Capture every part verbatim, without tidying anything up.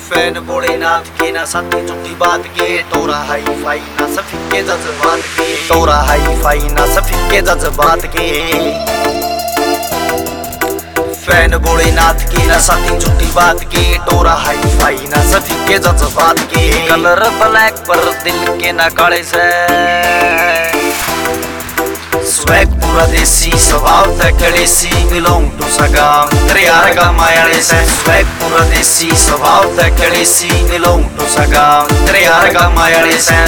fan Bholenath के ना सती झूठी बात के तोरा हाई फाई ना सफी के जज्बात के तोरा हाई फाई ना सफी के जज्बात के फैन भोलेनाथ की ना सती झूठी बात के तोरा हाई फाई ना सफी के जज्बात के कलर ब्लैक पर दिल के ना काले से स्वैग पूरा देसी स्वभाव तकड़ेसी बिलोंग टू सगाम तेरे यार का मायाले से स्वैग पूरा देसी स्वभाव तकड़ेसी बिलोंग टू सगाम तेरे यार का मायाले से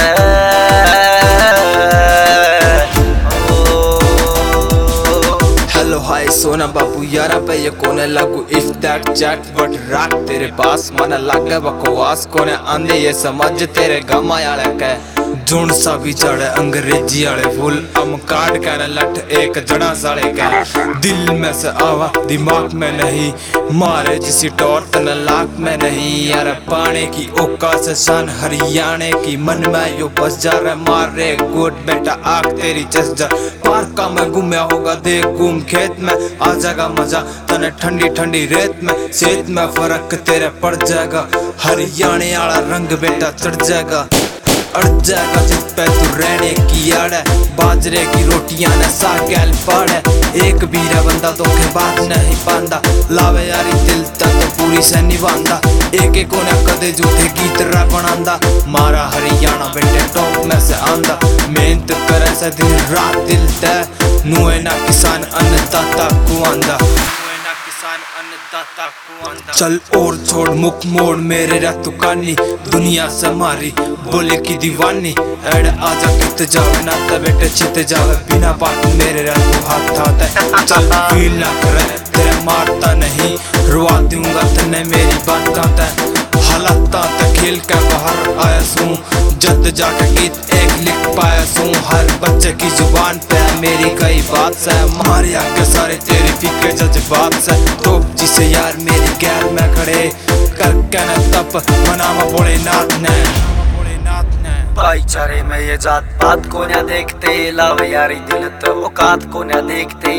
हेलो हाय सोना बाबू यारा पे ये कोने लागू इफ दैट चैट बट रैक तेरे पास मन लागे बकवास कोने आंदे ये समझ तेरे गमा याले के जुन सा भी चढ़े अंग्रेजी वाले फूल हम काट कर लट एक जड़ा साले का दिल में से आवा दिमाग में नहीं मारे जिसी टोर तन लाख में नहीं यार पाने की ओका से सन हरियाणे की मन में यो बस जा रहा मार रे गोट बेटा आग तेरी चस जा पार्क का मैं घूमया होगा देख घूम खेत में आ जाएगा मजा तने ठंडी ठंडी रेत में सेहत में फर्क तेरे पड़ जाएगा हरियाणे वाला रंग बेटा चढ़ जाएगा अड़ जाएगा जिस पे तू रहने की याद है बाजरे की रोटियां न सागैल पाड़ है एक बीरा बंदा तो के बात नहीं पांदा लावे यारी दिल तक तो पूरी से निभांदा एक एक कोने कदे झूठे गीत रा बनांदा मारा हरियाणा बेटे टॉप में से आंदा मेहनत करे से दिन रात दिल तय नुए ना किसान अन्नदाता को आंदा चल और छोड़ मुख मोड़ मेरे रतु कानी दुनिया से मारी बोले की दीवानी एड आजा कित जावे ना ते बेटे चित जावे बिना बात मेरे रतु हाथ था चल फील ना करे तेरे मारता नहीं रुआ दूंगा तने मेरी बात का हालाता ते खेल के बाहर आया सूं जद जाके गीत एक लिख पाया सूं हर बच्चे की जुबान पे मेरी कई बात से मारे आगे सारे तेरी फीके जज्बात से तो जिसे यार मेरी गैर में खड़े करके न तप मनावा भोलेनाथ ने भाईचारे में ये जात पात को न देखते लावे यारी दिल तो औकात को न देखते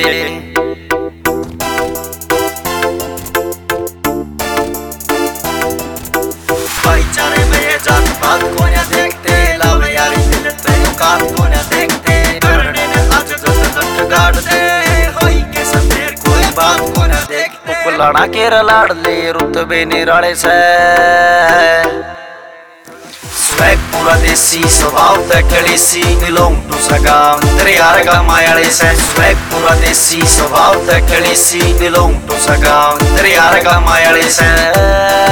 भाईचारे में ये जात पात को न देखते लावे यारी दिल तो औकात को न देखते करने ने आज जस जट गाड़ दे होई के संदेर कोई बात को न देखते पुलाना के रलाड़ ले रुतबे निराले से स्वैग पूरा देसी स्वभाव तकड़ेसी बिलोंग टू सगाम तेरे यार का मायाले से स्वैग पूरा देसी स्वभाव तकड़ेसी बिलोंग टू सगाम तेरे यार का मायाले से